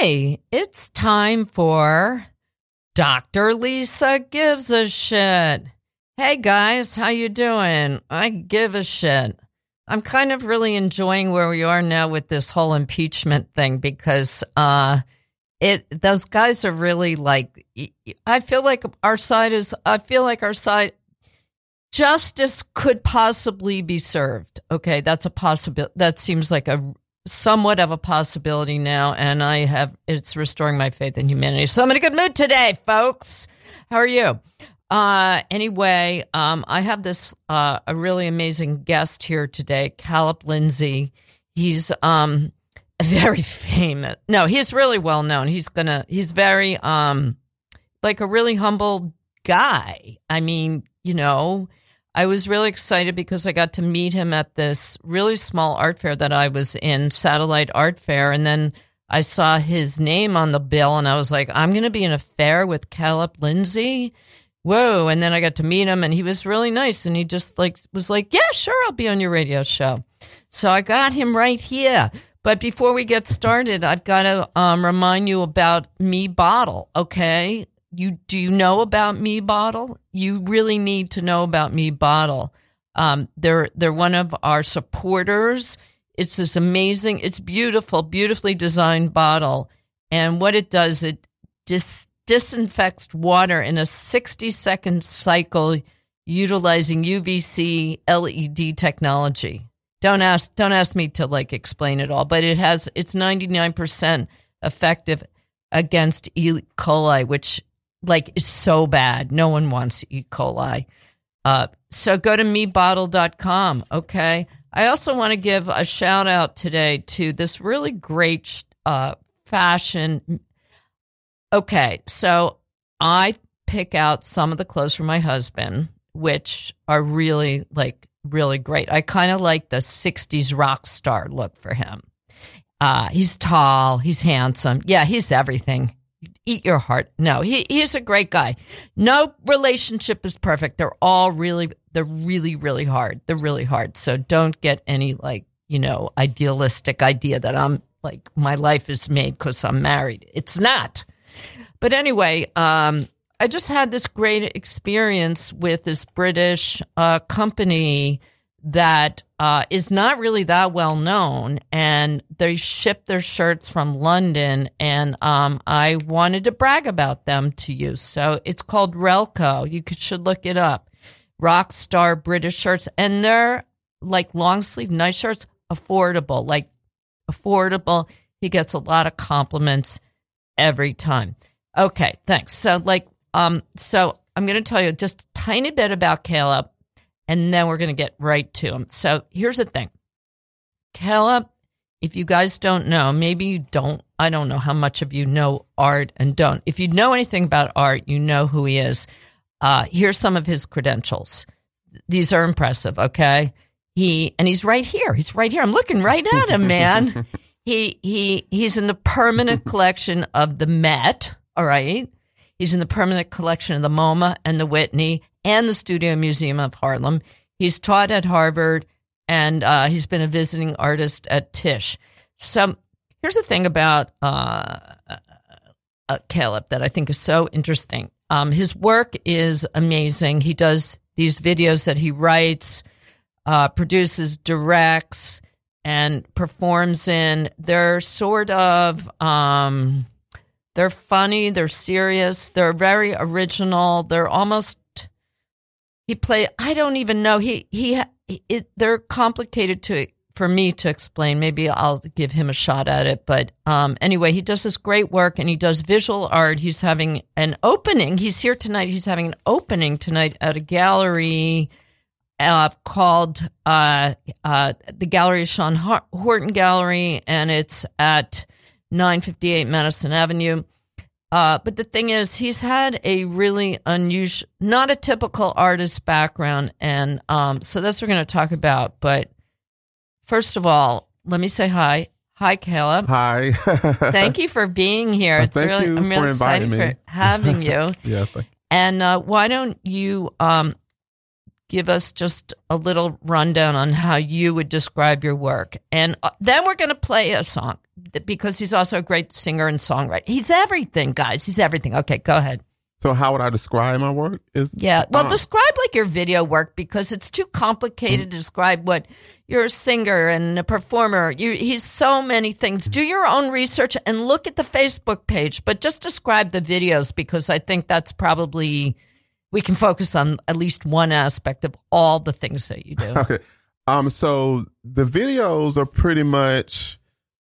Okay, it's time for Dr. Lisa Gives a Shit. Hey guys, how you doing? I give a shit. I'm kind of really enjoying where we are now with this whole impeachment thing because those guys are really like, I feel like our side justice could possibly be served. Okay, that's a possibility. That seems like a somewhat of a possibility now, and it's restoring my faith in humanity. So I'm in a good mood today, folks. How are you? Anyway, I have this a really amazing guest here today, Caleb Lindsay. He's very famous. No, he's really well known. He's very like a really humble guy. I mean, I was really excited because I got to meet him at this really small art fair that I was in, Satellite Art Fair, and then I saw his name on the bill, and I was like, I'm going to be in a fair with Caleb Lindsay? Whoa. And then I got to meet him, and he was really nice, and he just was like, yeah, sure, I'll be on your radio show. So I got him right here. But before we get started, I've got to remind you about Me Bottle, okay? Do you know about Me Bottle? You really need to know about Me Bottle. They're one of our supporters. It's this amazing, it's beautiful, beautifully designed bottle. And what it does, it disinfects water in a 60-second cycle utilizing UVC LED technology. Don't ask me to explain it all, but it's 99% effective against E. coli, which is so bad. No one wants E. coli. So go to mebottle.com, okay? I also want to give a shout out today to this really great fashion. Okay, so I pick out some of the clothes for my husband, which are really, really great. I kind of like the 60s rock star look for him. He's tall, he's handsome. Yeah, he's everything. Eat your heart. No, he's a great guy. No relationship is perfect. They're really, really hard. They're really hard. So don't get any idealistic idea that I'm my life is made because I'm married. It's not. But anyway, I just had this great experience with this British company that is not really that well known, and they ship their shirts from London, and I wanted to brag about them to you. So it's called Relco. You should look it up. Rockstar British shirts, and they're long sleeve, nice shirts, affordable. Affordable. He gets a lot of compliments every time. Okay, thanks. So so I'm going to tell you just a tiny bit about Caleb, and then we're going to get right to him. So here's the thing. Caleb, if you guys don't know, maybe you don't. I don't know how much of you know art and don't. If you know anything about art, you know who he is. Here's some of his credentials. These are impressive, okay? He's right here. He's right here. I'm looking right at him, man. He's in the permanent collection of the Met, all right? He's in the permanent collection of the MoMA and the Whitney and the Studio Museum of Harlem. He's taught at Harvard, and he's been a visiting artist at Tisch. So here's the thing about Caleb that I think is so interesting. His work is amazing. He does these videos that he writes, produces, directs, and performs in. They're sort of... they're funny, they're serious, they're very original, they're almost, I don't even know, they're complicated for me to explain. Maybe I'll give him a shot at it. But anyway, he does this great work, and he does visual art. He's having an opening. He's here tonight. He's having an opening tonight at a gallery called the Gallery Sean Horton Gallery, and it's at 958 Madison Avenue. But the thing is, he's had a really unusual, not a typical artist background. And so that's what we're going to talk about. But first of all, let me say hi. Hi, Caleb. Hi. Thank you for being here. I'm really excited for having you. Yeah. Thank you. And why don't you give us just a little rundown on how you would describe your work? And then we're going to play a song. because he's also a great singer and songwriter. He's everything, guys. He's everything. Okay, go ahead. So how would I describe my work? Describe like your video work, because it's too complicated to describe what you're a singer and a performer. He's so many things. Do your own research and look at the Facebook page, but just describe the videos, because I think that's probably, we can focus on at least one aspect of all the things that you do. Okay. So the videos are pretty much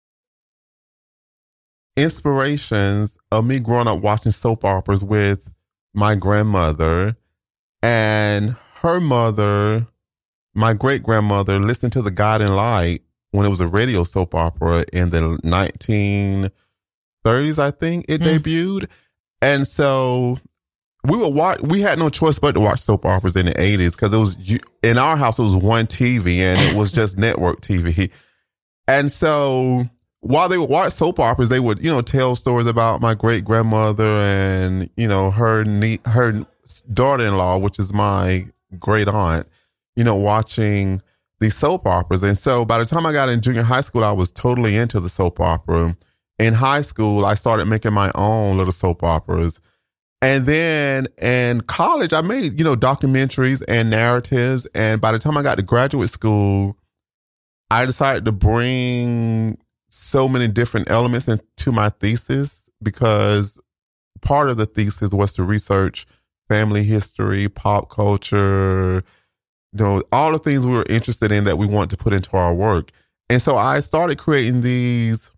inspirations of me growing up watching soap operas with my grandmother, and her mother, my great grandmother, listened to The Guiding Light when it was a radio soap opera in the 1930s, I think it debuted. And so we had no choice but to watch soap operas in the 80s, because it was, in our house, it was one TV and it was just network TV. And so while they would watch soap operas, they would, tell stories about my great grandmother and, her daughter-in-law, which is my great aunt, watching these soap operas. And so by the time I got in junior high school, I was totally into the soap opera. In high school, I started making my own little soap operas. And then in college, I made, documentaries and narratives. And by the time I got to graduate school, I decided to bring so many different elements into my thesis, because part of the thesis was to research family history, pop culture, all the things we were interested in that we want to put into our work. And so I started creating these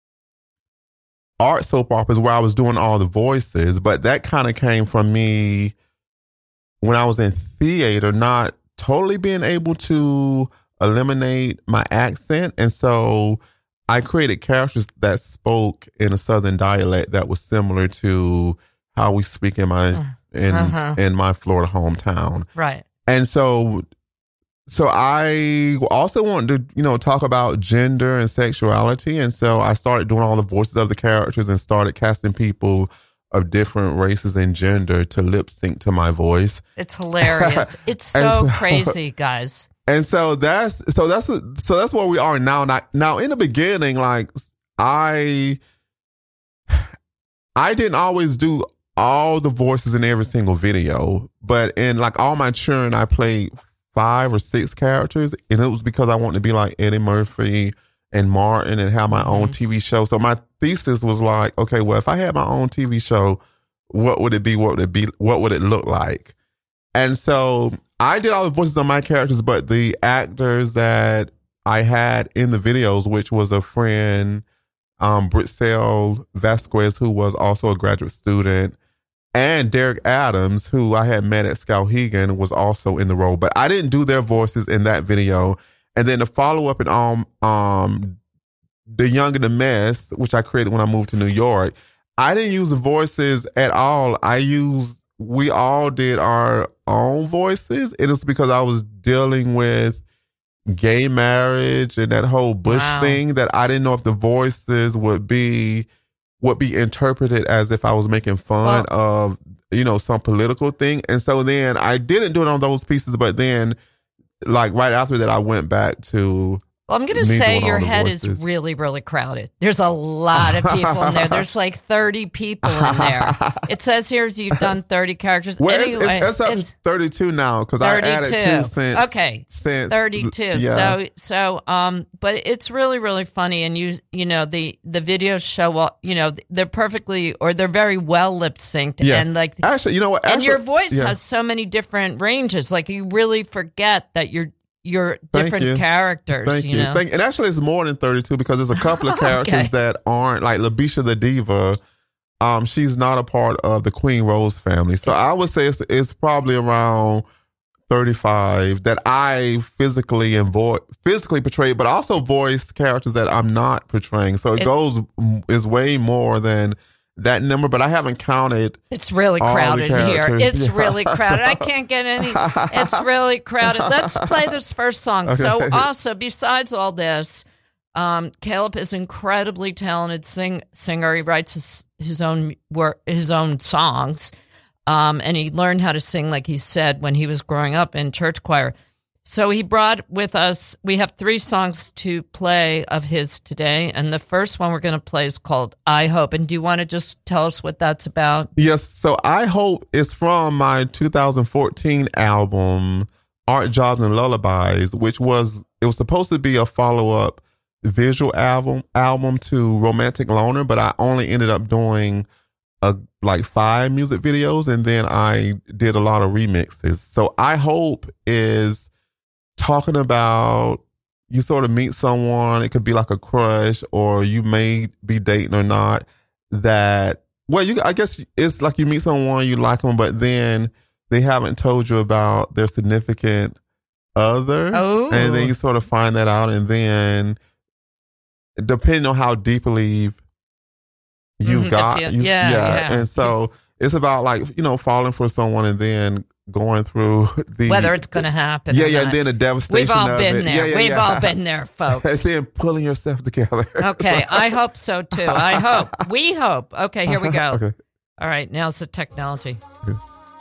art soap operas where I was doing all the voices, but that kind of came from me when I was in theater, not totally being able to eliminate my accent. And so I created characters that spoke in a Southern dialect that was similar to how we speak in my Florida hometown. Right. And so I also wanted to, talk about gender and sexuality. And so I started doing all the voices of the characters and started casting people of different races and gender to lip sync to my voice. It's hilarious. It's so crazy, guys. And so that's where we are now. Now in the beginning, like I didn't always do all the voices in every single video, but in like all my children, I played 5 or 6 characters, and it was because I wanted to be like Eddie Murphy and Martin and have my own TV show. So my thesis was like, okay, well, if I had my own TV show, what would it be? What would it look like? And so I did all the voices of my characters, but the actors that I had in the videos, which was a friend, Britzel Vasquez, who was also a graduate student, and Derek Adams, who I had met at Skowhegan, was also in the role. But I didn't do their voices in that video. And then the follow-up in The Young and the Mess, which I created when I moved to New York, I didn't use the voices at all. We all did our own voices. It is because I was dealing with gay marriage and that whole Bush thing that I didn't know if the voices would be interpreted as if I was making fun of, some political thing. And so then I didn't do it on those pieces, but then like right after that, I went back to Well, I'm going to say your head is really, really crowded. There's a lot of people in there. There's like 30 people in there. It says here you've done 30 characters. Well, anyway, it's up to 32 now because I added 2 since. Okay, since 32. Yeah. But it's really, really funny. And you know, the videos show, they're perfectly, or they're very well lip synced. Yeah. And like, actually, you know what? And your voice has so many different ranges. Like you really forget that you're different characters. Thank you. And actually, it's more than 32 because there's a couple of characters that aren't, like Labisha the Diva. She's not a part of the Queen Rose family. So I would say it's probably around 35 that I physically portray, but also voice characters that I'm not portraying. So is way more than that number, but I haven't counted. It's really crowded here. It's really crowded. I can't get any. It's really crowded. Let's play this first song. Okay. So also, besides all this, Caleb is an incredibly talented singer. He writes his own songs, and he learned how to sing, like he said, when he was growing up in church choir. So he brought with us, we have 3 songs to play of his today. And the first one we're going to play is called I Hope. And do you want to just tell us what that's about? Yes. So I Hope is from my 2014 album, Art, Jobs, and Lullabies, it was supposed to be a follow-up visual album to Romantic Loner, but I only ended up doing like 5 music videos, and then I did a lot of remixes. So I Hope is talking about, you sort of meet someone, it could be like a crush, or you may be dating or not, that, well, I guess it's like you meet someone, you like them, but then they haven't told you about their significant other. Oh. And then you sort of find that out, and then depending on how deeply you've got, yeah. And so it's about, like, falling for someone and then going through whether it's going to happen. And then the devastation. We've all of been it. there. We've all been there, folks. And then pulling yourself together. Okay, I hope so too. I hope. We hope. Okay, here we go. Okay. All right, now's the technology. Okay.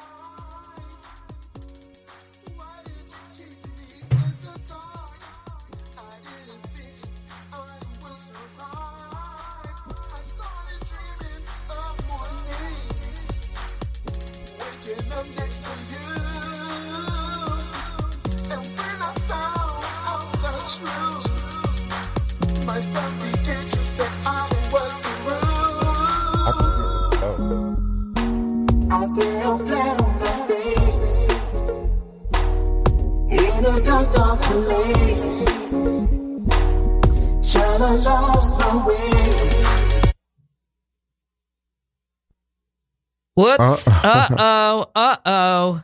Whoops. Uh-oh.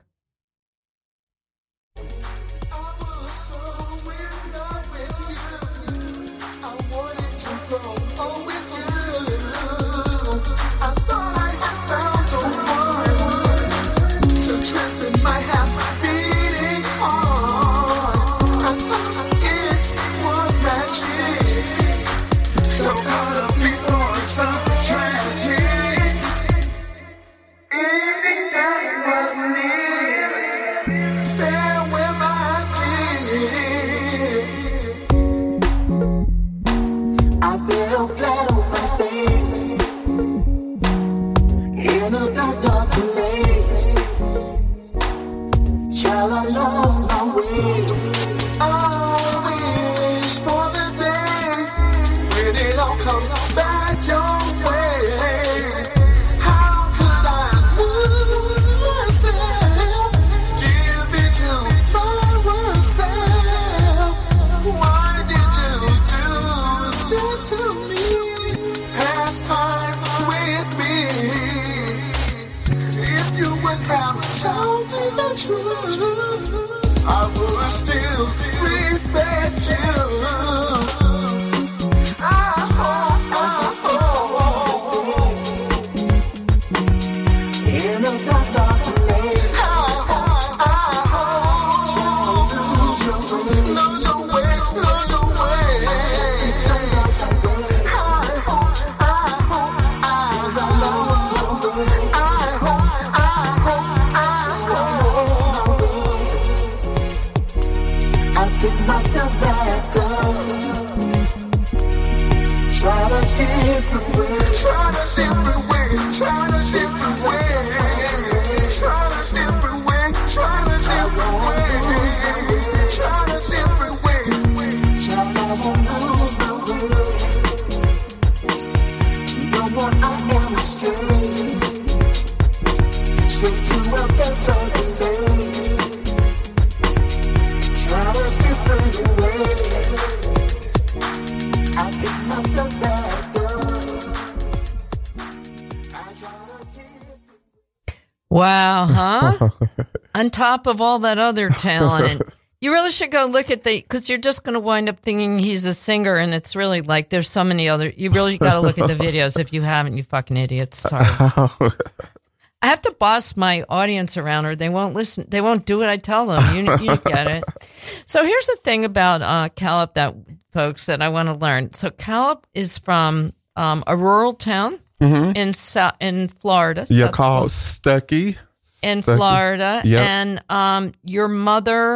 Wow, huh? On top of all that other talent. You really should go look at because you're just going to wind up thinking he's a singer, and it's really like there's so many other. You really got to look at the videos. If you haven't, you fucking idiots. Sorry. I have to boss my audience around, or they won't listen. They won't do what I tell them. You get it. So here's the thing about Caleb, folks, that I want to learn. So Caleb is from a rural town in Florida. Yeah, called Stuckey. In Florida. Yep. And your mother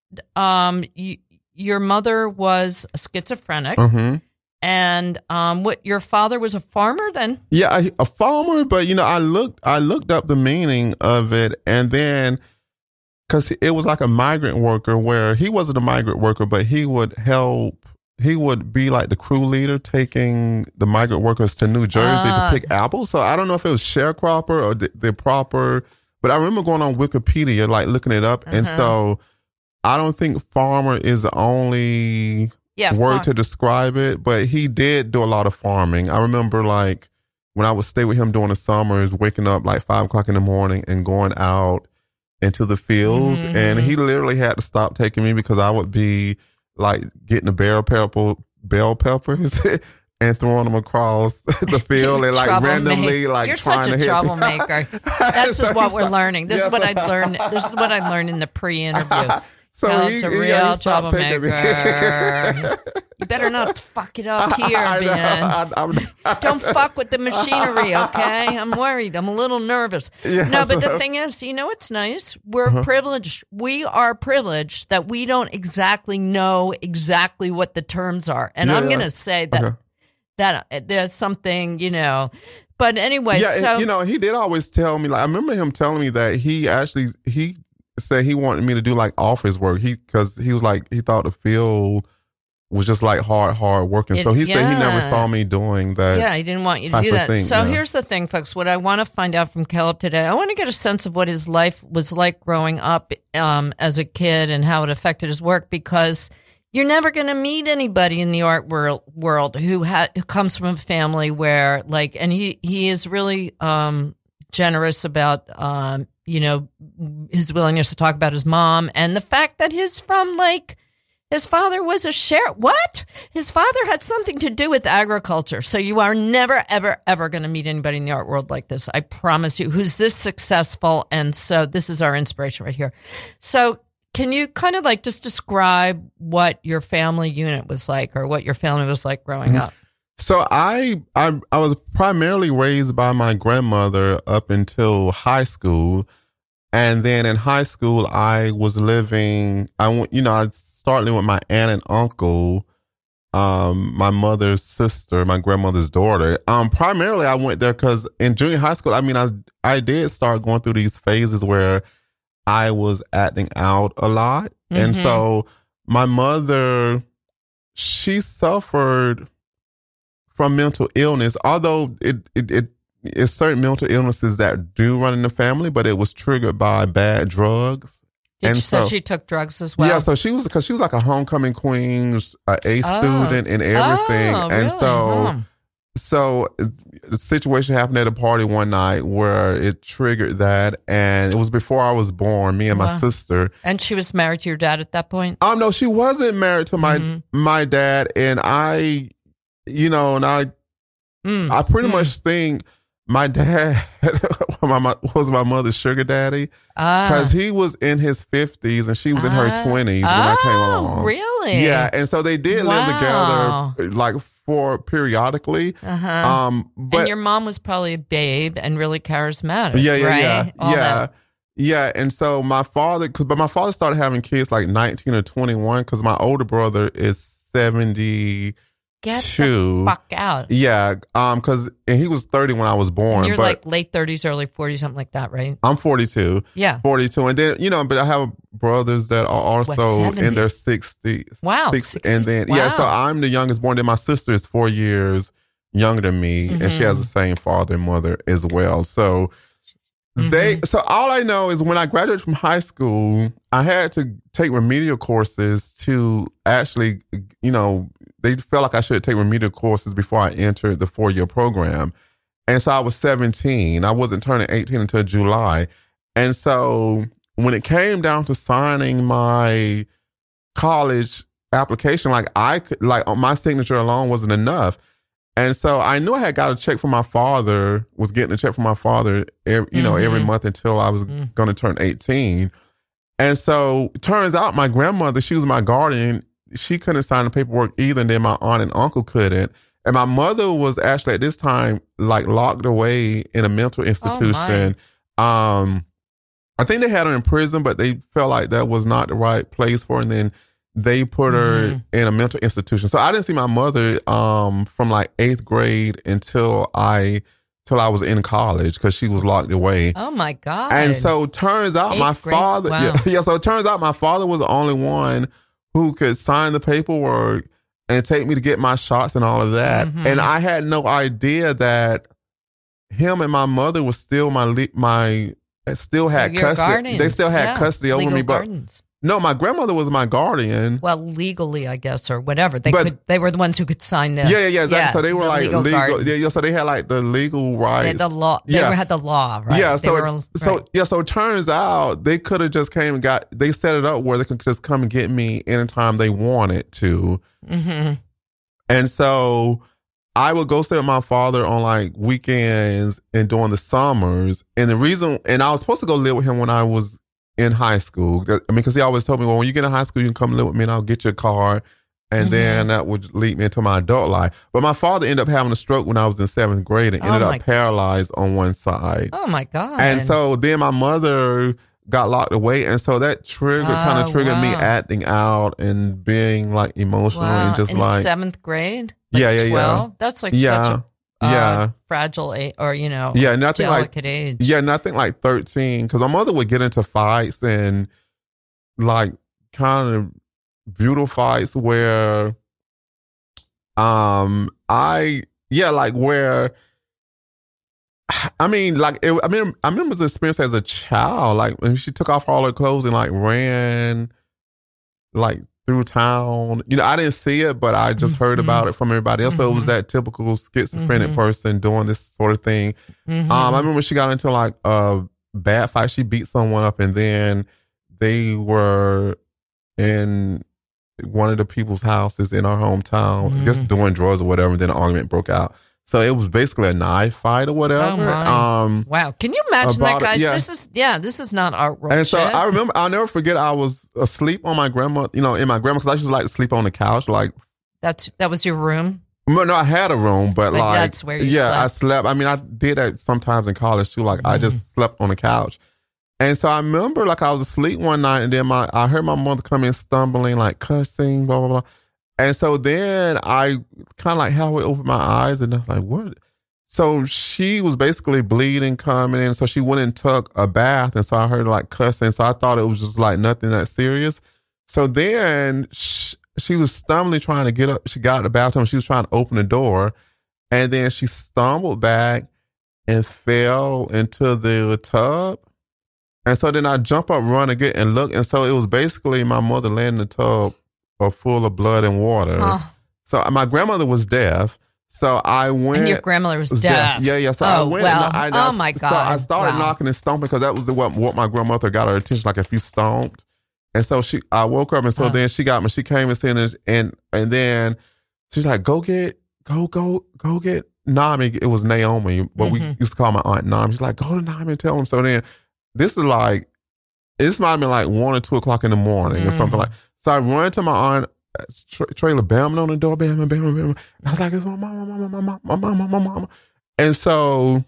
your mother was a schizophrenic, and what your father was a farmer then? Yeah, a farmer, but I looked up the meaning of it, and then because it was like a migrant worker, where he wasn't a migrant worker, but he would help. He would be like the crew leader, taking the migrant workers to New Jersey to pick apples. So I don't know if it was sharecropper or the proper, but I remember going on Wikipedia, like looking it up, and so I don't think farmer is the only word to describe it, but he did do a lot of farming. I remember like when I would stay with him during the summers, waking up like 5 o'clock in the morning and going out into the fields, and he literally had to stop taking me because I would be like getting the bell peppers and throwing them across the field and like randomly like you're trying such to a hit troublemaker. This is what we're learning. This is what I learned. This is what I learned in the pre-interview. So He's a real troublemaker. You better not fuck it up here, man. Don't fuck with the machinery, okay? I'm worried. I'm a little nervous. No, but the thing is, what's nice? We're privileged. We are privileged that we don't exactly know exactly what the terms are. And I'm going to say that there's something, But anyway, so... he did always tell me, like, I remember him telling me that he said he wanted me to do like office work. Because he was like, he thought the field was just like hard working. So he said he never saw me doing that. Yeah, he didn't want you to do that. Thing, so here's the thing, folks. What I want to find out from Caleb today, I want to get a sense of what his life was like growing up as a kid and how it affected his work, because you're never going to meet anybody in the art world who comes from a family where and he is really generous about his willingness to talk about his mom and the fact that he's from his father was a sheriff. What? His father had something to do with agriculture. So you are never, ever, ever going to meet anybody in the art world like this. I promise you, who's this successful. And so this is our inspiration right here. So can you kind of just describe what your family unit was like, or what your family was like growing up? So I was primarily raised by my grandmother up until high school. And then in high school, I was living, I started living with my aunt and uncle, my mother's sister, my grandmother's daughter. Primarily I went there because in junior high school, I did start going through these phases where I was acting out a lot. And so my mother, she suffered from mental illness, although it's certain mental illnesses that do run in the family, but it was triggered by bad drugs. So she took drugs as well? Yeah, so she was like a homecoming queen, an A student and everything. Oh, and really? So the situation happened at a party one night where it triggered that, and it was before I was born, me and my sister. And she was married to your dad at that point? No, she wasn't married to my dad, and I pretty much think my dad was my mother's sugar daddy, because he was in his 50s and she was in her 20s when I came along. Really? Yeah, and so they did live together for periodically. But and your mom was probably a babe and really charismatic. Yeah. And so my father started having kids like 19 or 21, because my older brother is 70. Get the fuck out. Yeah, because he was 30 when I was born. And you're like late 30s, early 40s, something like that, right? I'm 42. Yeah. 42. And then, but I have brothers that are also in their 60s. Wow. 60. And then, so I'm the youngest born. Then my sister is 4 years younger than me, and she has the same father and mother as well. So so all I know is when I graduated from high school, I had to take remedial courses to actually, they felt like I should take remedial courses before I entered the 4-year program. And so I was 17. I wasn't turning 18 until July. And so when it came down to signing my college application, my signature alone wasn't enough. And so I knew I had got a check from my father, was getting a check from my father, every month until I was going to turn 18. And so it turns out my grandmother, she was my guardian. She couldn't sign the paperwork either, and then my aunt and uncle couldn't. And my mother was actually at this time locked away in a mental institution. I think they had her in prison, but they felt like that was not the right place for her. And then they put her in a mental institution. So I didn't see my mother from like 8th grade until I was in college because she was locked away. Oh my God. And so it turns out my father, so it turns out my father was the only one who could sign the paperwork and take me to get my shots and all of that. And I had no idea that him and my mother was still still had custody. Guardians. They still had custody over me. But no, my grandmother was my guardian. Well, legally, I guess, or whatever. They were the ones who could sign the exactly. Yeah, so they were like legal. So they had like the legal rights. The law. They had the law, right? Yeah. So it turns out they could have just came and they set it up where they could just come and get me anytime they wanted to. And so I would go stay with my father on like weekends and during the summers. And I was supposed to go live with him when I was in high school. I mean, because he always told me, well, when you get in high school, you can come live with me and I'll get your car. And then that would lead me into my adult life. But my father ended up having a stroke when I was in 7th grade and ended up paralyzed on one side. Oh my God. And so then my mother got locked away. And so that kind of triggered me acting out and being like emotional and just in like 7th grade? Like 12? That's like such a fragile age, or delicate age. Yeah, nothing like 13, because my mother would get into fights and like kind of brutal fights where, where I remember the experience as a child, like when she took off all her clothes and like ran like through town. I didn't see it, but I just heard about it from everybody else. So it was that typical schizophrenic person doing this sort of thing. I remember she got into like a bad fight. She beat someone up, and then they were in one of the people's houses in our hometown, just doing drugs or whatever, and then an argument broke out. So it was basically a knife fight or whatever. Wow. Can you imagine that, guys? This is not art world. And so I remember, I'll never forget, I was asleep on my grandma, in my grandma, because I used to like to sleep on the couch. Like that was your room? No, I had a room, but like, that's where you slept. I slept. I mean, I did that sometimes in college too. Like I just slept on the couch. And so I remember like I was asleep one night, and then I heard my mother come in stumbling, like cussing, blah, blah, blah. And so then I kind of like halfway opened my eyes, and I was like, what? So she was basically bleeding, coming in. So she went and took a bath. And so I heard her like cussing. So I thought it was just like nothing that serious. So then she was stumbling, trying to get up. She got out of the bathroom. She was trying to open the door. And then she stumbled back and fell into the tub. And so then I jump up, run again, and look. And so it was basically my mother laying in the tub full of blood and water. So my grandmother was deaf. So I went. And your grandmother was deaf. Yeah. So I went. Well. Oh my God. So I started knocking and stomping, because that was what my grandmother got her attention. Like if you stomped. And so I woke up, and so then she got me. She came and said, and then she's like, go get Nami. It was Naomi, but we used to call my aunt Nami. She's like, go to Nami and tell him. So then this might have been like 1 or 2 o'clock in the morning or something like. So I run to my aunt trailer, bam on the door, bam. And I was like, it's my mama. And so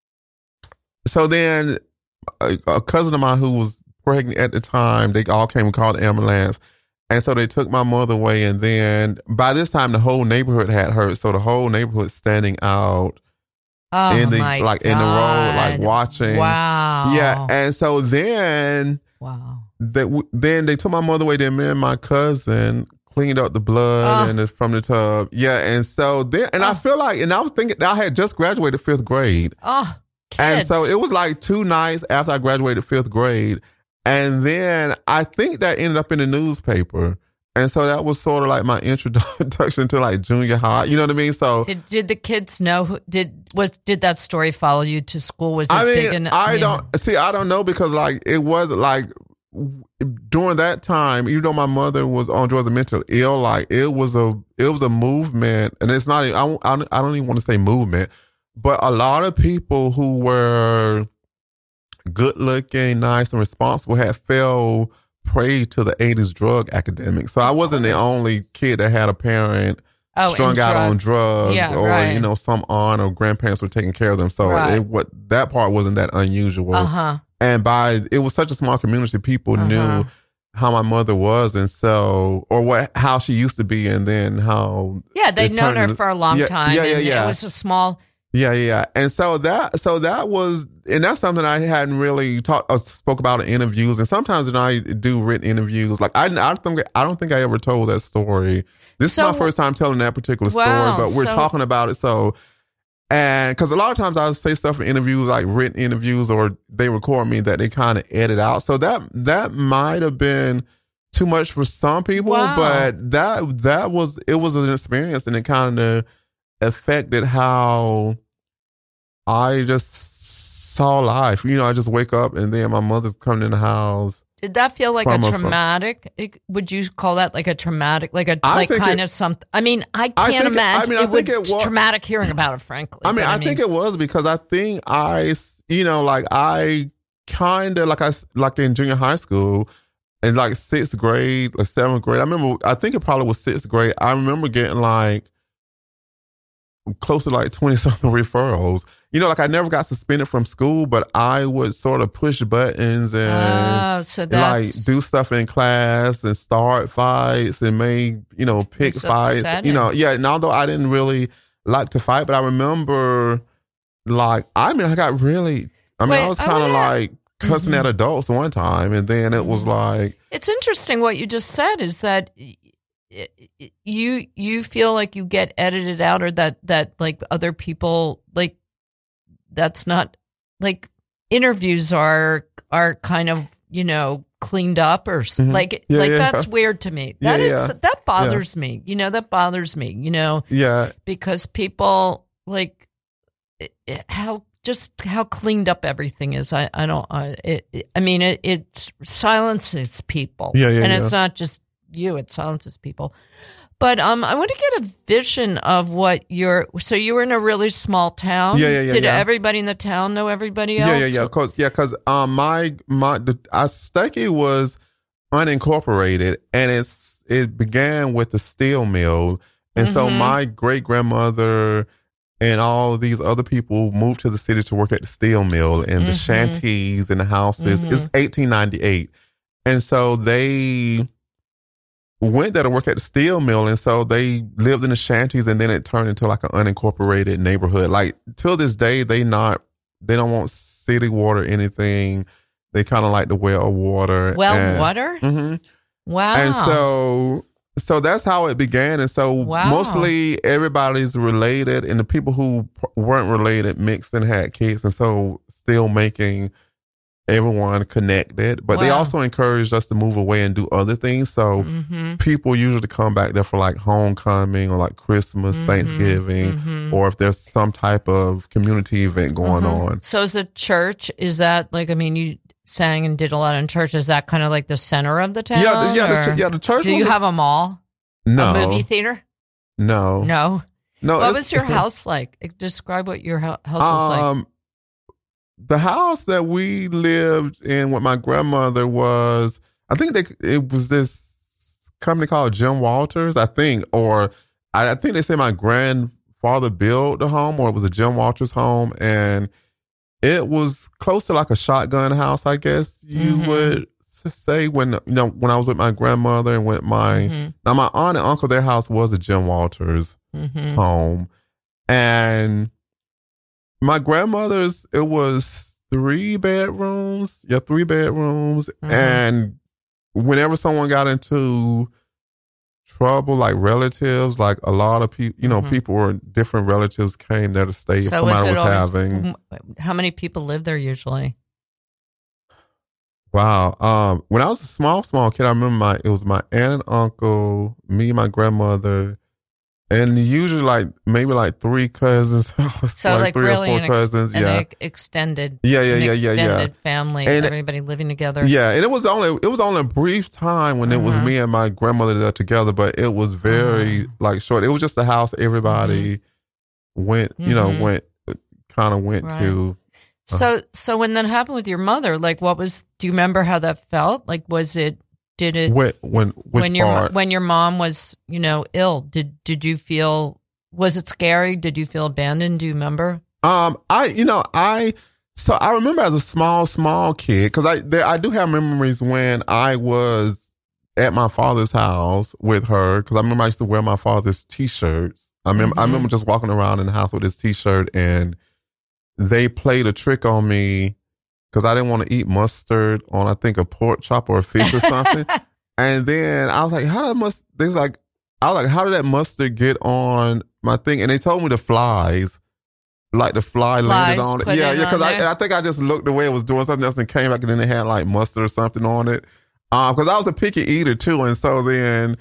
then a cousin of mine who was pregnant at the time, they all came and called the ambulance. And so they took my mother away. And then by this time, the whole neighborhood had heard. So the whole neighborhood standing out in the road, like watching. Wow. Yeah. And so then, then they took my mother away. Then me and my cousin cleaned up the blood from the tub. Yeah. And so then, and I feel like, and I was thinking, I had just graduated 5th grade. And so it was like 2 nights after I graduated 5th grade. And then I think that ended up in the newspaper. And so that was sort of like my introduction to like junior high. You know what I mean? So did the kids know? Did that story follow you to school? Was it big enough? I don't know, because like it wasn't like during that time, even though my mother was on drugs and mentally ill, like it was a movement, and it's not. I don't even want to say movement, but a lot of people who were good looking, nice, and responsible had fell prey to the 80s drug epidemic. So I wasn't the only kid that had a parent strung out on drugs, some aunt or grandparents were taking care of them. So that part wasn't that unusual. And it was such a small community, people knew how my mother was, and so, or how she used to be, and then how. Yeah, they'd known her for a long time. Yeah. It was a small. Yeah. And so that was, and that's something I hadn't really spoke about in interviews. And sometimes when I do written interviews, like I don't think I ever told that story. This is my first time telling that particular story, but we're talking about it. So, and because a lot of times I say stuff in interviews, like written interviews, or they record me that they kind of edit out. So that might have been too much for some people, but it was an experience, and it kind of affected how I just saw life. I just wake up and then my mother's coming in the house. Did that feel like a traumatic? Would you call that like a traumatic, something? I mean, I can't imagine. It was traumatic hearing about it, frankly. I think it was because I think I kind of like in junior high school, in like 6th grade, like 7th grade. I think it probably was 6th grade. I remember getting like close to like 20 something referrals. Like I never got suspended from school, but I would sort of push buttons and like do stuff in class and start fights and pick fights. Upsetting. And although I didn't really like to fight, but I remember I got really, I was kind of like cussing at adults one time, and then it was like. It's interesting what you just said is that you feel like you get edited out, or that like other people, like that's not, like interviews are kind of cleaned up, or like that's weird to me. That bothers me. That bothers me. Because people like how cleaned up everything is. It silences people. And it's not just you, it silences people. But I want to get a vision of what so you were in a really small town. Did everybody in the town know everybody else? Because Stuckey was unincorporated, and it began with the steel mill, and so my great grandmother and all these other people moved to the city to work at the steel mill and the shanties and the houses. It's 1898, and so they went there to work at the steel mill, and so they lived in the shanties, and then it turned into like an unincorporated neighborhood. Like till this day, they don't want city water or anything. They kind of like the well water. Water? Mm-hmm. Wow. And so that's how it began. And so mostly everybody's related, and the people who weren't related mixed and had kids, and so still making everyone connected, but they also encouraged us to move away and do other things. So people usually come back there for like homecoming or like Christmas, Thanksgiving, or if there's some type of community event going on. So is the church, is that like, you sang and did a lot in church. Is that kind of like the center of the town? The church. Do you have a mall? No. A movie theater? No. What was your house like? Describe what your house was like. The house that we lived in with my grandmother was, I think it was this company called Jim Walters, I think, or I think they say my grandfather built the home, or it was a Jim Walters home, and it was close to like a shotgun house, I guess you would say, when when I was with my grandmother and with my now my aunt and uncle, their house was a Jim Walters home, and my grandmother's, it was 3 bedrooms. Yeah, 3 bedrooms. And whenever someone got into trouble, like relatives, like a lot of people, people or different relatives came there to stay if somebody was having. How many people lived there usually? Wow. When I was a small kid, I remember it was my aunt and uncle, me, my grandmother, and usually maybe 3 cousins. So like 3 really or 4 cousins. Extended. Extended family, and everybody living together. Yeah, and it was only a brief time when it was me and my grandmother there together, but it was very short. It was just a house everybody went to. So when that happened with your mother, like do you remember how that felt? Like did it when your mom was ill, did you feel, was it scary? Did you feel abandoned? Do you remember? I So I remember as a small kid, because I do have memories when I was at my father's house with her, because I remember I used to wear my father's T-shirts. I remember just walking around in the house with his T-shirt, and they played a trick on me because I didn't want to eat mustard on, I think, a pork chop or a fish or something. And then I was like, how did that mustard get on my thing? And they told me the flies. Like the fly landed on it. Yeah, because I think I just looked the way it was doing something else and came back and then it had like mustard or something on it. Because I was a picky eater too. And so then,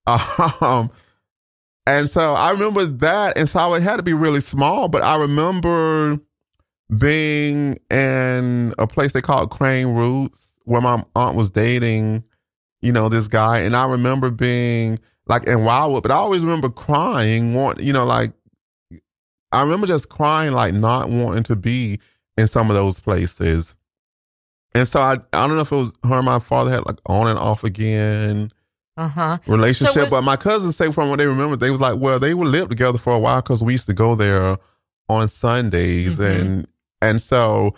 and so I remember that. And so it had to be really small, but I remember being in a place they called Crane Roots where my aunt was dating, this guy. And I remember being like in Wildwood, but I always remember crying, I remember just crying, like not wanting to be in some of those places. And so I don't know if it was her and my father had like on and off again relationship. But my cousins say from what they remember, they was like, well, they would live together for a while because we used to go there on Sundays. And so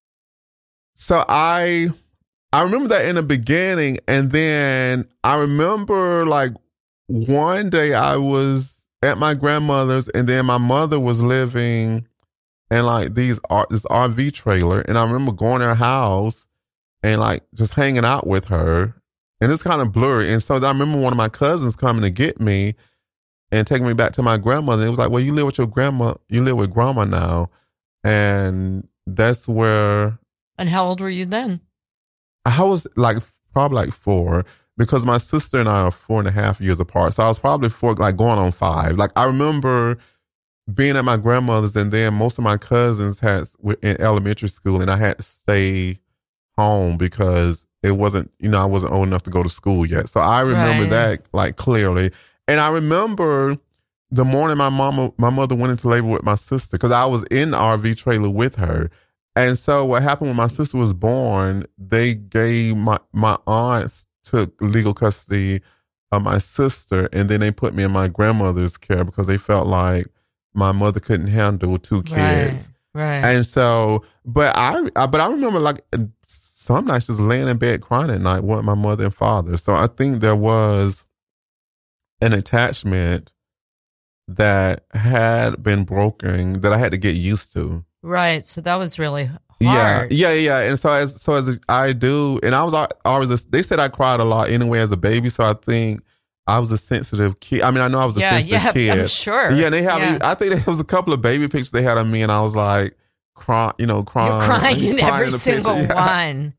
I remember that in the beginning. And then I remember like one day I was at my grandmother's, and then my mother was living in like this RV trailer, and I remember going to her house and like just hanging out with her, and it's kind of blurry. And so I remember one of my cousins coming to get me and taking me back to my grandmother. And it was like, well, you live with your grandma, you live with grandma now, and that's where. And how old were you then? I was probably like 4. Because my sister and I are 4.5 years apart. So I was probably 4, like going on 5. Like I remember being at my grandmother's, and then most of my cousins were in elementary school, and I had to stay home because it wasn't, I wasn't old enough to go to school yet. So I remember that like clearly. And I remember the morning my mother went into labor with my sister, because I was in the RV trailer with her. And so what happened when my sister was born, they gave my aunts took legal custody of my sister, and then they put me in my grandmother's care because they felt like my mother couldn't handle 2 kids. Right. And so, but I remember like some nights just laying in bed crying at night with my mother and father. So I think there was an attachment that had been broken that I had to get used to. Right. So that was really hard. Yeah. And so as I do, and I was always, they said I cried a lot anyway as a baby. So I think I was a sensitive kid. I mean, I know I was a sensitive kid. I'm sure. Yeah. And they have, I think there was a couple of baby pictures they had of me, and I was like, crying. You're crying in every single one.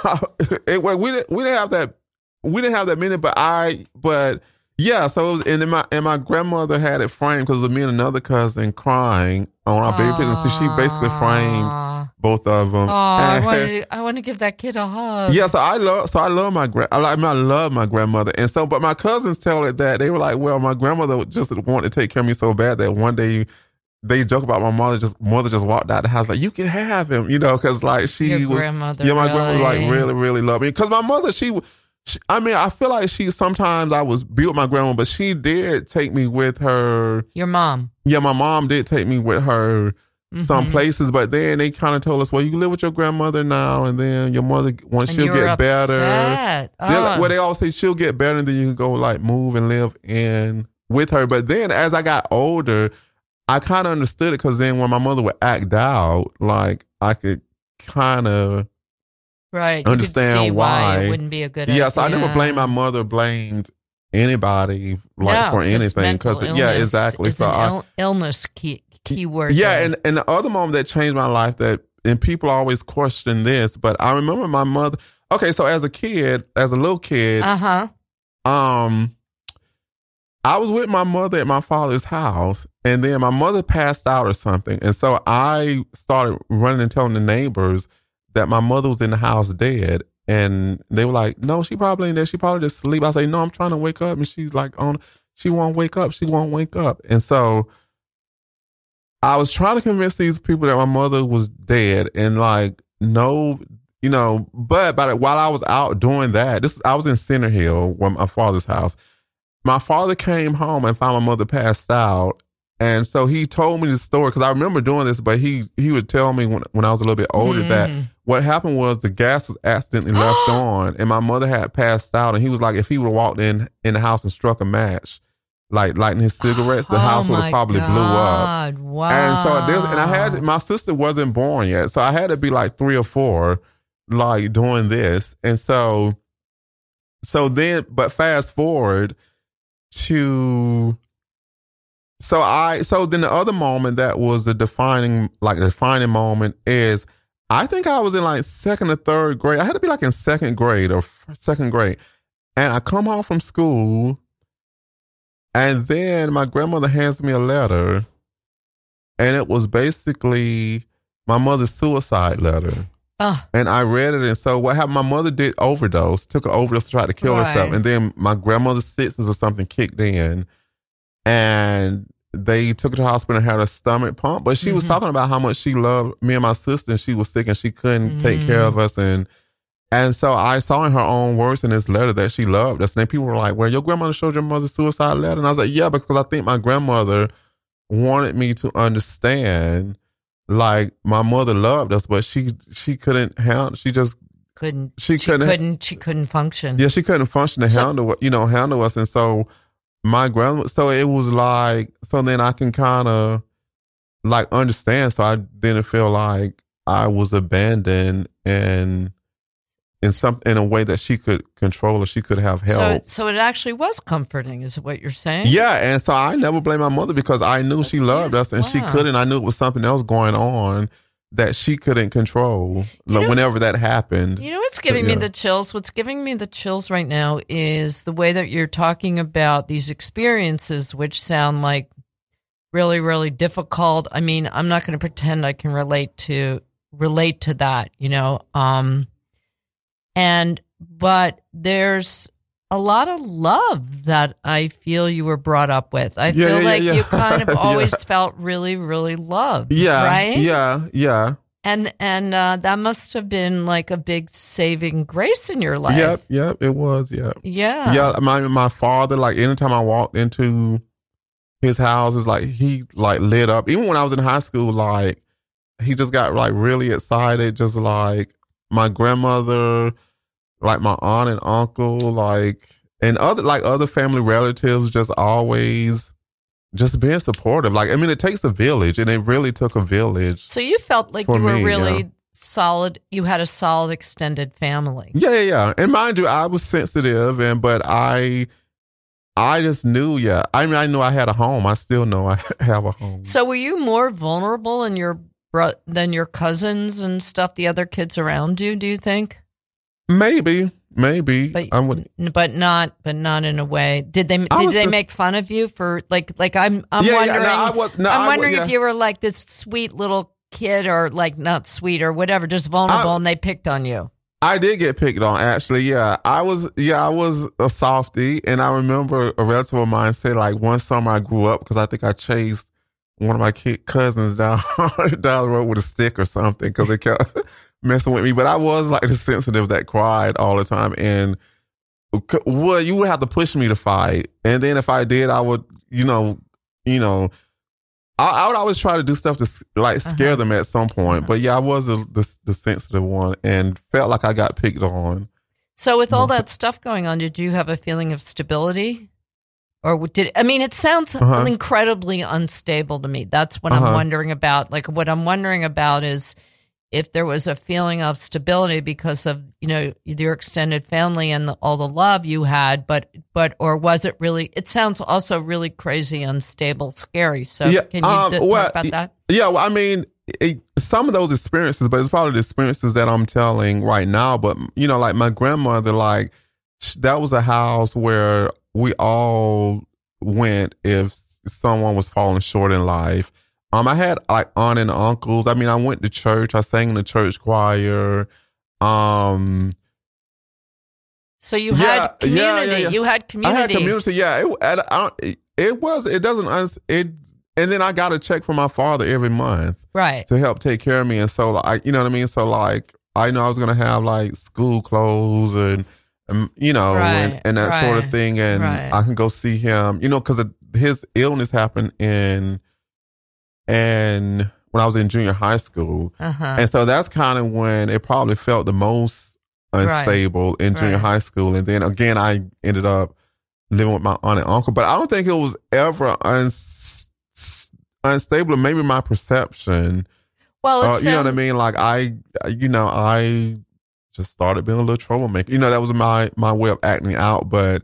We didn't have that. We didn't have that many, but yeah. So it was, and my grandmother had it framed because it was me and another cousin crying on our baby pictures. So she basically framed both of them. I want to give that kid a hug. Yeah, I love my grandmother, and so, but my cousins tell it that they were like, well, my grandmother just wanted to take care of me so bad that one day they joke about my mother just walked out the house like, you can have him, because like my grandmother like really, really loved me, because my mother, I mean, I feel like sometimes I was beat with my grandma, but she did take me with her. Your mom. Yeah, my mom did take me with her some places, but then they kind of told us, well, you live with your grandmother now, and then your mother, once she'll get better. Well, they always say she'll get better, and then you can go like move and live in with her. But then as I got older, I kind of understood it, because then when my mother would act out, like I could kind of understand you could see why it wouldn't be a good idea. Yeah, so I never blamed my mother, blamed anybody for anything, because exactly. It's an illness keyword. Yeah, and the other moment that changed my life, and people always question this, but I remember my mother. Okay, so as a little kid, I was with my mother at my father's house, and then my mother passed out or something, and so I started running and telling the neighbors that my mother was in the house dead. And they were like, no, she probably ain't there. She probably just sleep. I say, no, I'm trying to wake up. And she's like, she won't wake up. She won't wake up. And so I was trying to convince these people that my mother was dead, and like, no, but while I was out doing that, I was in Center Hill, my father's house. My father came home and found my mother passed out. And so he told me the story because I remember doing this, but he would tell me when I was a little bit older that what happened was the gas was accidentally left on, and my mother had passed out, and he was like, if he would have walked in the house and struck a match, like lighting his cigarettes, the house would have probably blew up. Wow. And I had, my sister wasn't born yet, so I had to be like 3 or 4, like doing this, and so then, but fast forward to. So then the other moment that was the defining moment is, I think I was in like 2nd or 3rd grade. I had to be like in 2nd grade or 2nd grade. And I come home from school, and then my grandmother hands me a letter, and it was basically my mother's suicide letter. And I read it, and so what happened, my mother took an overdose to try to kill herself. And then my grandmother's sisters or something kicked in. And they took her to the hospital and had a stomach pump. But she was talking about how much she loved me and my sister, and she was sick and she couldn't take care of us. And so I saw in her own words in this letter that she loved us. And then people were like, well, your grandmother showed your mother suicide letter? And I was like, yeah, because I think my grandmother wanted me to understand, like, my mother loved us, but she couldn't handle, she couldn't function. Yeah, she couldn't function to handle us. And so my grandma, so it was like, so then I can kind of like understand. So I didn't feel like I was abandoned in a way that she could control or she could have help. So it actually was comforting, is what you're saying? Yeah, and so I never blame my mother because I knew she loved us, and she couldn't. I knew it was something else going on that she couldn't control whenever that happened. You know what's giving me the chills? What's giving me the chills right now is the way that you're talking about these experiences, which sound like really, really difficult. I mean, I'm not going to pretend I can relate to that, but there's a lot of love that I feel you were brought up with. I feel like you kind of always felt really, really loved. Yeah. Right? Yeah. And that must have been like a big saving grace in your life. Yep, it was, yeah. Yeah. Yeah, my father, like anytime I walked into his house, is like he like lit up. Even when I was in high school, like he just got like really excited, just like my grandmother, like my aunt and uncle, like, and other family relatives, just always just being supportive. Like, I mean, it takes a village, and it really took a village. So you felt like you were really solid. You had a solid extended family. Yeah. And mind you, I was sensitive, but I just knew, I mean, I knew I had a home. I still know I have a home. So were you more vulnerable than your cousins and stuff, the other kids around you, do you think? Maybe. But not in a way. Did they make fun of you for like I'm wondering? I'm wondering if you were like this sweet little kid, or like not sweet or whatever, just vulnerable, and they picked on you. I did get picked on, actually. Yeah, I was a softie, and I remember a relative of mine said, like, one summer I grew up because I think I chased one of my cousins down the road with a stick or something because they kept messing with me. But I was like the sensitive that cried all the time, and you would have to push me to fight, and then if I did, I would, I would always try to do stuff to like scare them at some point. But yeah, I was the sensitive one and felt like I got picked on. So with all that stuff going on, did you have a feeling of stability? Or it sounds incredibly unstable to me. That's what I'm wondering about. Like, what I'm wondering about is if there was a feeling of stability because of, your extended family and all the love you had, or was it really, it sounds also really crazy, unstable, scary. So can you talk about that? Yeah, well, I mean, some of those experiences, but it's probably the experiences that I'm telling right now. But, like my grandmother, like that was a house where we all went if someone was falling short in life. I had like aunt and uncles. I mean, I went to church. I sang in the church choir. So you had community. Yeah. You had community. I had community. Yeah. And then I got a check from my father every month, right, to help take care of me. And so, like, you know what I mean. So, like, I know I was gonna have like school clothes and and that sort of thing. And I can go see him, because his illness happened in and when I was in junior high school. And so that's kind of when it probably felt the most unstable in junior high school. And then again, I ended up living with my aunt and uncle, but I don't think it was ever unstable. Maybe my perception. Well, you know what I mean? Like I just started being a little troublemaker. That was my way of acting out, but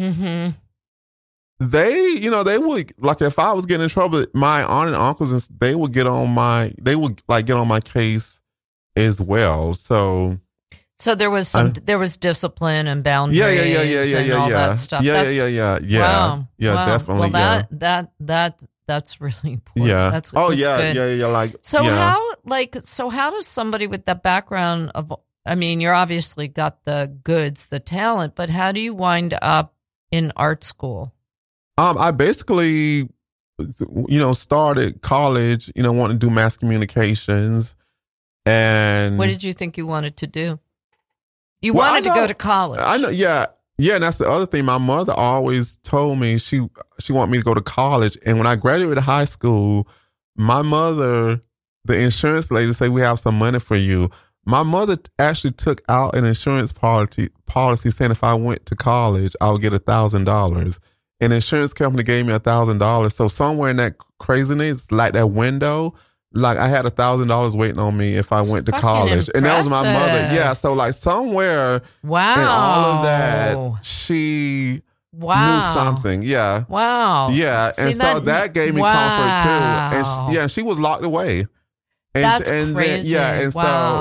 they would, like, if I was getting in trouble, my aunt and uncles, they would get on my case as well. So there was there was discipline and boundaries and all that stuff. Yeah. Wow. Definitely. Well, that's really important. Yeah. That's good. Yeah. Like, so how does somebody with that background of, I mean, you're obviously got the goods, the talent, but how do you wind up in art school? I basically, started college, wanting to do mass communications. And what did you think you wanted to do? You wanted to go to college. I know. Yeah. Yeah. And that's the other thing. My mother always told me she wanted me to go to college. And when I graduated high school, my mother, the insurance lady, said, we have some money for you. My mother actually took out an insurance policy saying if I went to college, I would get $1,000. An insurance company gave me $1,000. So somewhere in that craziness, like that window, like I had $1,000 waiting on me if I went to college. Impressive. And that was my mother. Yeah. So like somewhere in all of that, she knew something. Yeah. Wow. Yeah. See, and so that gave me comfort too. And she was locked away. That's crazy. Then,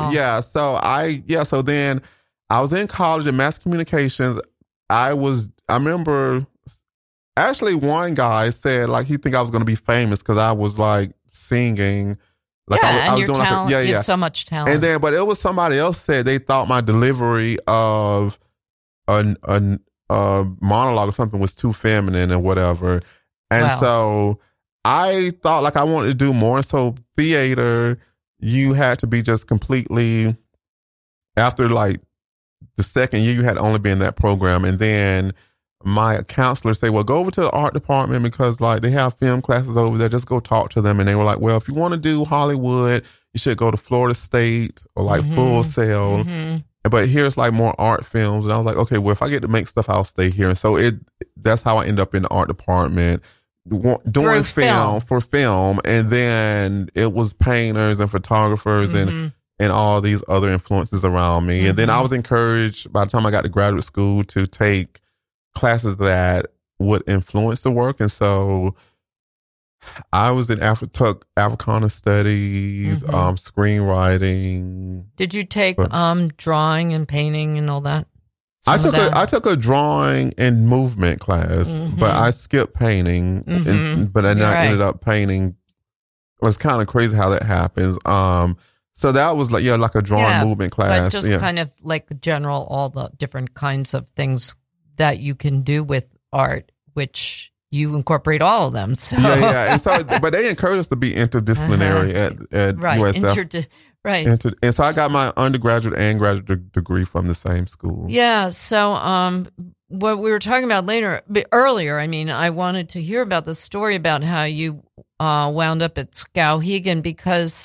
so then I was in college in mass communications. I remember actually one guy said like he think I was going to be famous because I was like singing. Like I was doing talent. You have so much talent. And then, but it was somebody else said they thought my delivery of a monologue or something was too feminine or whatever. And so I thought like I wanted to do more. So theater, you had to be just completely, after like the second year, you had to only be in that program. And then my counselor said, well, go over to the art department because like they have film classes over there. Just go talk to them. And they were like, well, if you want to do Hollywood, you should go to Florida State or like Full Sail. But here's like more art films. And I was like, okay, well, if I get to make stuff, I'll stay here. And so that's how I ended up in the art department. Doing film for film, and then it was painters and photographers and all these other influences around me. And then I was encouraged by the time I got to graduate school to take classes that would influence the work. And so I was in took Africana studies, screenwriting. Did you take drawing and painting and all that? I took a drawing and movement class, but I skipped painting. But then I ended up painting. It was kind of crazy how that happens. So that was like like a drawing movement class. But just kind of like general, all the different kinds of things that you can do with art, which you incorporate all of them. So And so, but they encourage us to be interdisciplinary at USF. Right. And so I got my undergraduate and graduate degree from the same school. Yeah. So what we were talking about earlier, I mean, I wanted to hear about the story about how you wound up at Skowhegan because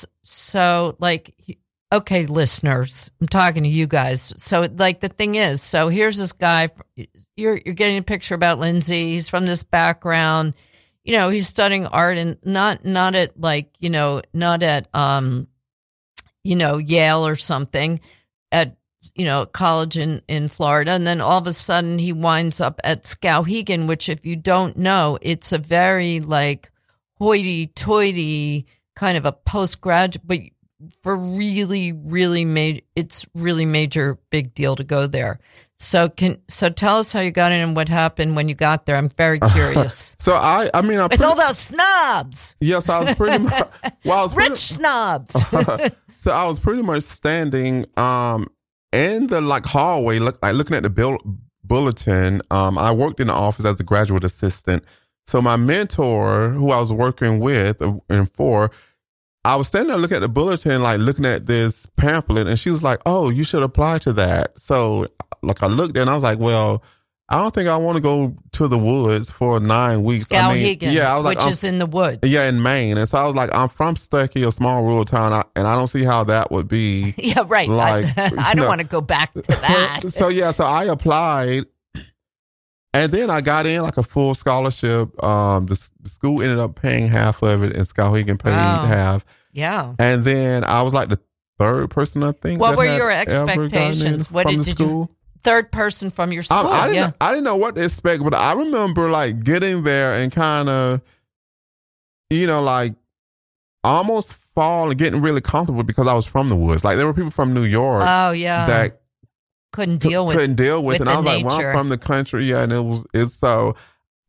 okay, listeners, I'm talking to you guys. So like the thing is, so here's this guy, you're getting a picture about Lindsay. He's from this background, he's studying art and not at like, not at, Yale or something at, college in Florida. And then all of a sudden he winds up at Skowhegan, which if you don't know, it's a very like hoity-toity kind of a postgraduate, but for really, really it's really major big deal to go there. So tell us how you got in and what happened when you got there. I'm very curious. With all those snobs. Yes, I was pretty much rich snobs. So I was pretty much standing in the like hallway, looking at the bulletin. I worked in the office as a graduate assistant. So my mentor, who I was working with and for, I was standing there looking at the bulletin, like looking at this pamphlet, and she was like, "Oh, you should apply to that." So like I looked at it and I was like, "Well, I don't think I want to go to the woods for 9 weeks. Skowhegan, yeah, I was like, which is in the woods. Yeah, in Maine. And so I was like, I'm from Stuckey, a small rural town, and I don't see how that would be. Yeah, right. Like, I don't want to go back to that. So I applied, and then I got in like a full scholarship. The school ended up paying half of it, and Skowhegan paid half. Yeah. And then I was like the third person, I think. What were your expectations? What did you? Third person from your school. I didn't know what to expect, but I remember like getting there and kind of, like almost getting really comfortable because I was from the woods. Like there were people from New York. Oh yeah. That couldn't deal with, and I was nature. like, well, I'm from the country, yeah, and it's so.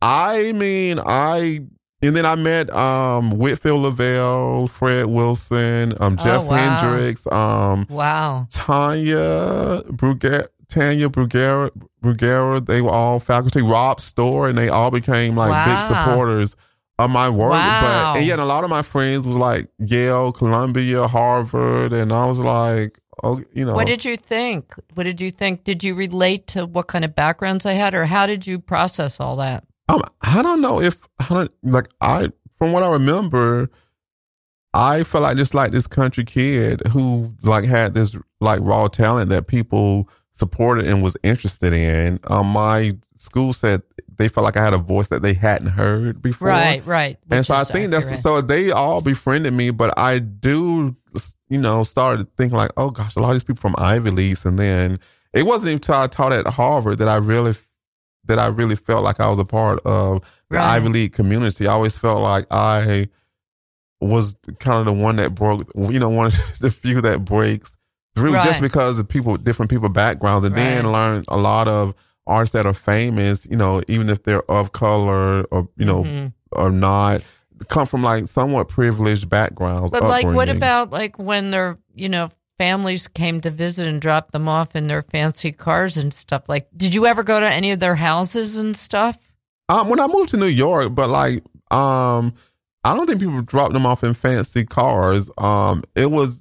And then I met Whitfield Lavelle, Fred Wilson, Jeff Hendricks, Tanya Bruguera, they were all faculty. Rob Storr, and they all became like big supporters of my work. Wow. And a lot of my friends was like Yale, Columbia, Harvard, and I was like, oh, What did you think? Did you relate to what kind of backgrounds I had, or how did you process all that? I don't know from what I remember, I felt like just like this country kid who like had this like raw talent that people supported and was interested in. My school said they felt like I had a voice that they hadn't heard before. Right. And so I think so they all befriended me, but I do, started thinking like, oh gosh, a lot of these people from Ivy Leagues. And then it wasn't until I taught at Harvard that I really felt like I was a part of the Ivy League community. I always felt like I was kind of the one that broke, one of the few that breaks through just because of different people backgrounds, and then learn a lot of artists that are famous, even if they're of color or, or not, come from like somewhat privileged backgrounds. But like, what about like when their, families came to visit and dropped them off in their fancy cars and stuff? Like, did you ever go to any of their houses and stuff? When I moved to New York, but like, I don't think people dropped them off in fancy cars. It was,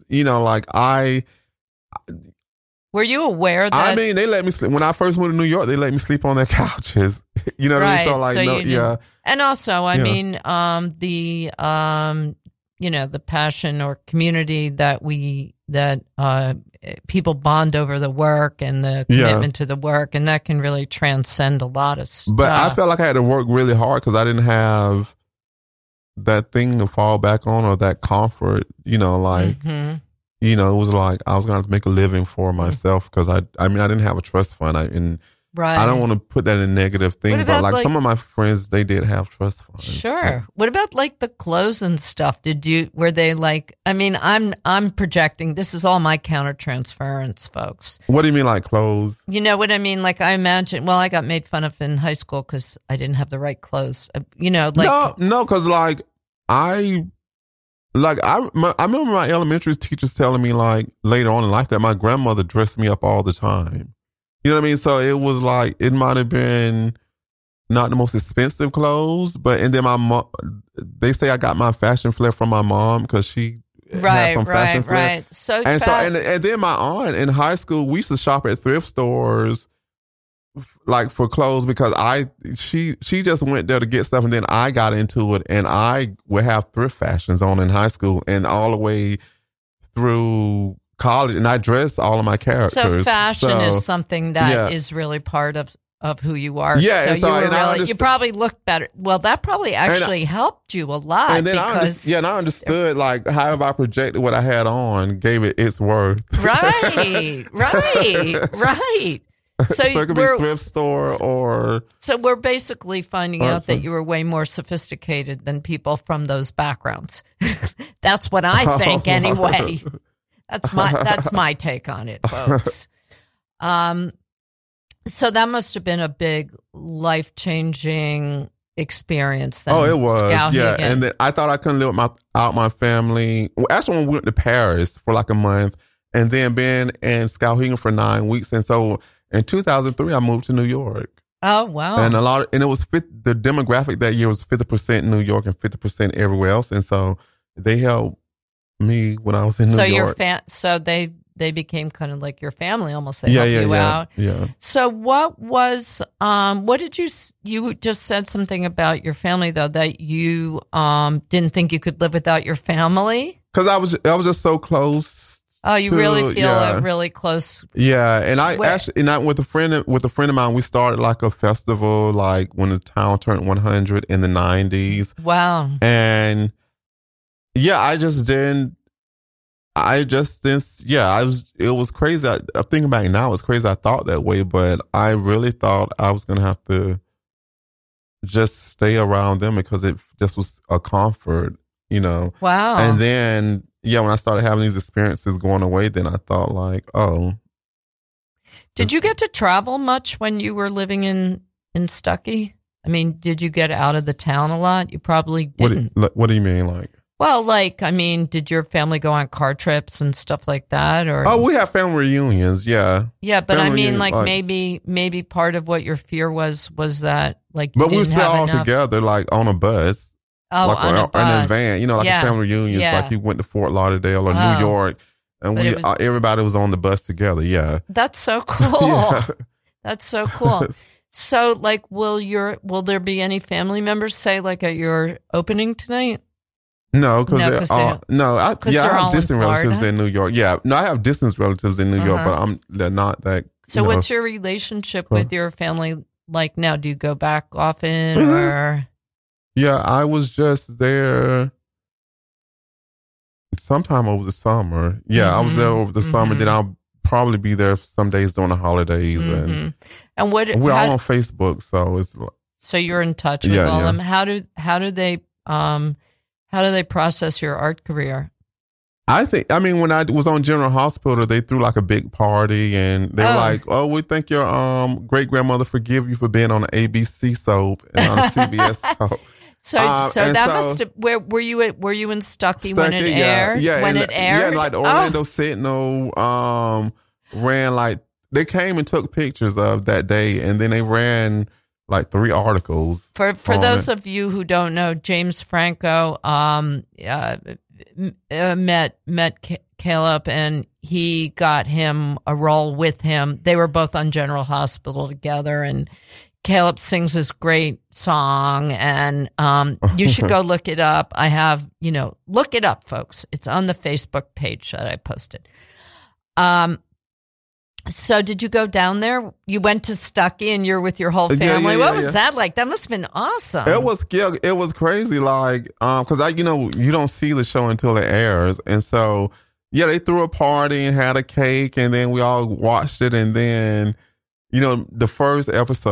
Were you aware that? I mean, they let me sleep. When I first moved to New York, they let me sleep on their couches. You know what I mean? So like, yeah. And also, I mean, the passion or community that people bond over the work and the commitment to the work, and that can really transcend a lot of stuff. But I felt like I had to work really hard because I didn't have that thing to fall back on or that comfort, it was like I was going to have to make a living for myself because I didn't have a trust fund. I don't want to put that in a negative thing, but like some of my friends, they did have trust funds. Sure. What about like the clothes and stuff? Were they like, I'm projecting, this is all my countertransference, folks. What do you mean like clothes? You know what I mean? Like I imagine, I got made fun of in high school because I didn't have the right clothes. No, because like I remember my elementary teachers telling me like later on in life that my grandmother dressed me up all the time. You know what I mean? So it was like, it might have been not the most expensive clothes, and then my mom, they say I got my fashion flair from my mom because she had some fashion flair. Right. So and then my aunt in high school, we used to shop at thrift stores like for clothes because she just went there to get stuff, and then I got into it, and I would have thrift fashions on in high school and all the way through college, and I dressed all of my characters. So fashion is something that is really part of who you are. Yeah, you probably looked better. Well, that probably actually helped you a lot. And then I understood like however I projected what I had on gave it its worth. Right. So it could be thrift store or. So we're basically finding out that you were way more sophisticated than people from those backgrounds. That's what I think, anyway. That's my take on it, folks. So that must have been a big life-changing experience. Then, it was. Skowhegan. Yeah, and then I thought I couldn't live out my family. Well, actually, we went to Paris for like a month, and then been in Skowhegan for 9 weeks, and so in 2003 I moved to New York. Oh wow! And it was the demographic that year was 50% New York and 50% everywhere else, and so they helped me when I was in New York. So they they became kind of like your family almost. They helped you out. Yeah. So what was, what did you just said something about your family though, that you, didn't think you could live without your family? Cause I was just so close. Oh, you really feel really close. Yeah. And I with a friend of mine, we started like a festival, like when the town turned 100 in the 90s. Wow. And yeah, it was crazy. I'm thinking back now, it's crazy I thought that way, but I really thought I was going to have to just stay around them because it just was a comfort, you know? Wow. And then, yeah, when I started having these experiences going away, then I thought like, oh. Did you get to travel much when you were living in Stuckey? I mean, did you get out of the town a lot? You probably didn't. What do you mean, like? Well, like, I mean, did your family go on car trips and stuff like that? Or we have family reunions, yeah. Yeah, but family I mean, reunions, maybe part of what your fear was that, like, you but we were didn't still have all enough. together, like on a bus. Oh, like on a bus. in a van, you know, like Yeah. a family reunions, Yeah. like you went to Fort Lauderdale or Oh. New York, and But everybody was on the bus together. Yeah, That's so cool. Yeah. That's so cool. So, like, will there be any family members, say, like, at your opening tonight? No, because No, they're 'cause all, no, I they're all have in distant relatives Florida? in New York. Yeah, no, I have distant relatives in New York, Uh-huh. but they're not that. So, what's your relationship with your family like now? Do you go back often, or? Yeah, I was just there sometime over the summer. Yeah, I was there over the summer. Then I'll probably be there some days during the holidays, and what? we're all on Facebook, so it's. So you're in touch with all them. How do they process your art career? I mean, when I was on General Hospital, they threw like a big party, and they were like, "Oh, we thank your great grandmother forgive you for being on the ABC soap and on the CBS soap." So must have. Where were you in Stuckey when it aired? Yeah, when it aired, yeah, like the Orlando Sentinel ran like they came and took pictures of that day, and then they ran like 3 articles. For those of you who don't know, James Franco met Caleb, and he got him a role with him. They were both on General Hospital together, and Caleb sings this great song, and you should go look it up. I have, look it up, folks. It's on the Facebook page that I posted. So did you go down there? You went to Stuckey and you're with your whole family. What was that like? That must have been awesome. It was crazy. Like, cause you don't see the show until it airs. And so, yeah, they threw a party and had a cake, and then we all watched it. And then, the first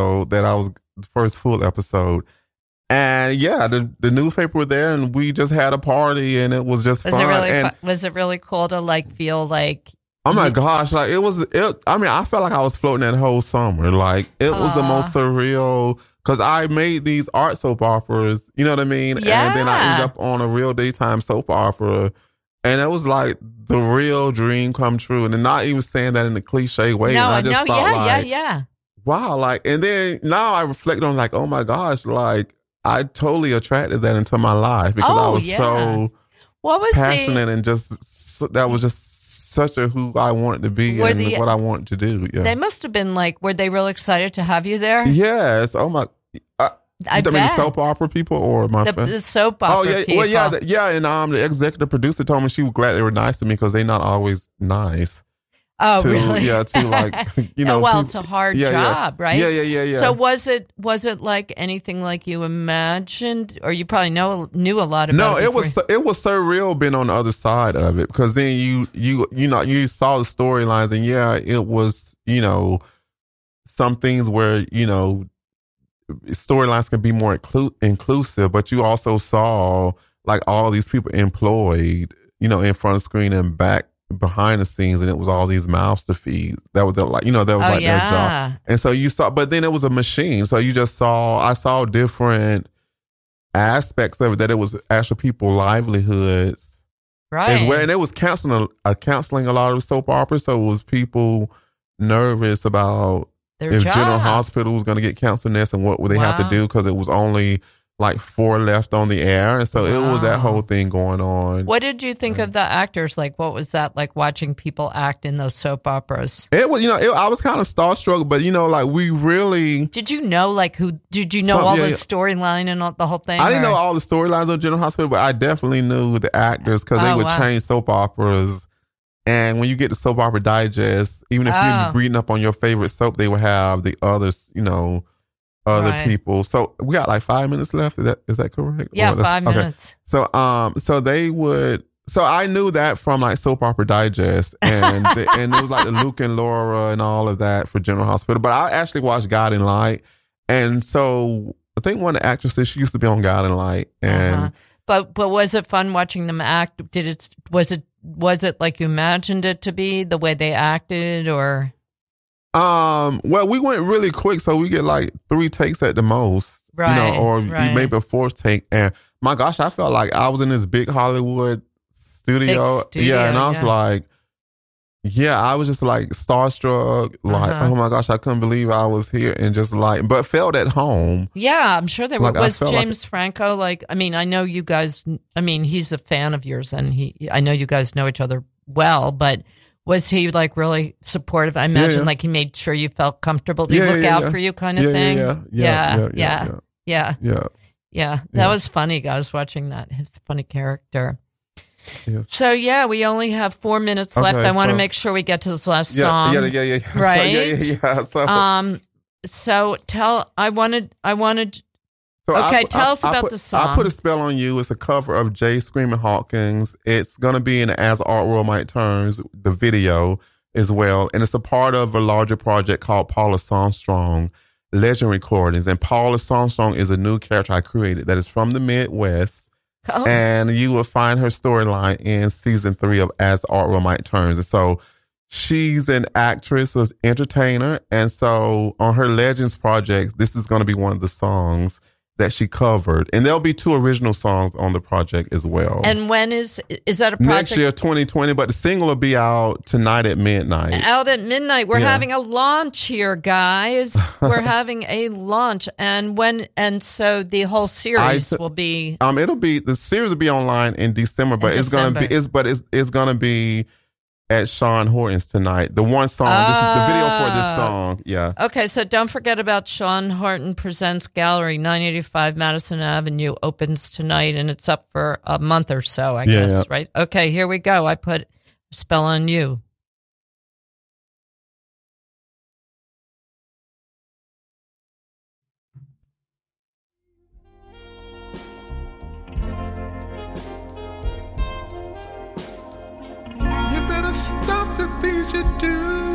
full episode, and yeah, the newspaper were there, and we just had a party, and it was just fun. Was it really cool to feel like? Oh my gosh! Like I mean, I felt like I was floating that whole summer. Like it was the most surreal, because I made these art soap operas. You know what I mean? Yeah. And then I ended up on a real daytime soap opera, and it was like the real dream come true. And then not even saying that in a cliche way. Yeah. Wow! Like, and then now I reflect on like, oh my gosh! Like I totally attracted that into my life because I was so passionate and that was just such a who I wanted to be and what I wanted to do. Yeah. They must have been were they real excited to have you there? Yes. Oh my. I mean the soap opera people or my friends? The soap opera people. Well, yeah. And the executive producer told me she was glad they were nice to me because they're not always nice. Oh, really? Yeah, it's a hard job, right? Yeah. So was it like anything like you imagined, or you probably knew a lot about it? No, it was surreal being on the other side of it, because then you saw the storylines, and it was some things where storylines can be more inclusive, but you also saw like all these people employed in front of screen and back behind the scenes, and it was all these mouths to feed. That was their job. And so you saw, but then it was a machine. So I saw different aspects of it, that it was actual people livelihoods. Right. As well. And it was counseling a lot of soap operas. So it was people nervous about their if job. General Hospital was going to get canceled next and what would they have to do, because it was only like 4 left on the air. And so it was that whole thing going on. What did you think of the actors? Like, what was that like watching people act in those soap operas? It was, I was kind of starstruck, but like we really. Did you know did you know all the storyline and all, the whole thing? I didn't know all the storylines of General Hospital, but I definitely knew the actors because they would change soap operas. And when you get the Soap Opera Digest, even if you're reading up on your favorite soap, they would have the others, other people. So we got like 5 minutes left. Is that correct? Yeah, 5 minutes. So so they would. So I knew that from like Soap Opera Digest, and and it was like the Luke and Laura and all of that for General Hospital. But I actually watched Guiding Light, and so I think one of the actresses, she used to be on Guiding Light, and but was it fun watching them act? Was it like you imagined it to be the way they acted, or? Well, we went really quick, so we get like 3 takes at the most, right? Or maybe a 4th take. And my gosh, I felt like I was in this big Hollywood studio. Yeah, and I was like, I was just like starstruck, like, oh my gosh, I couldn't believe I was here, and just like, but felt at home. Yeah, I'm sure they were. Was James Franco like? I mean, I know you guys. I mean, he's a fan of yours, and I know you guys know each other well, but. Was he like really supportive? I imagine like he made sure you felt comfortable. Did he look out for you kind of thing? Yeah. That was funny. I was watching that. He's a funny character. Yes. So we only have 4 minutes left. I want to make sure we get to this last song. Yeah. Right? So, So I wanted tell us about the song. I Put a Spell on You. It's a cover of Jay Screaming Hawkins. It's going to be in As Art World Might Turns, the video as well. And it's a part of a larger project called Paula Songstrong Legend Recordings. And Paula Songstrong is a new character I created that is from the Midwest. Oh. And you will find her storyline in season 3 of As Art World Might Turns. And so she's an actress, an entertainer. And so on her Legends project, this is going to be one of the songs that she covered, and there'll be 2 original songs on the project as well. And when is that a project? Next year, 2020, but the single will be out tonight at midnight. Out at midnight. We're having a launch here, guys. We're having a launch, and so the whole series will be. The series will be online in December, but it's gonna be at Sean Horton's tonight. The one song, this is the video for this song. Yeah. Okay, so don't forget about Sean Horton Presents Gallery, 985 Madison Avenue, opens tonight, and it's up for a month or so, I guess, right? Okay, here we go. I put a spell on you. Stop the things you do.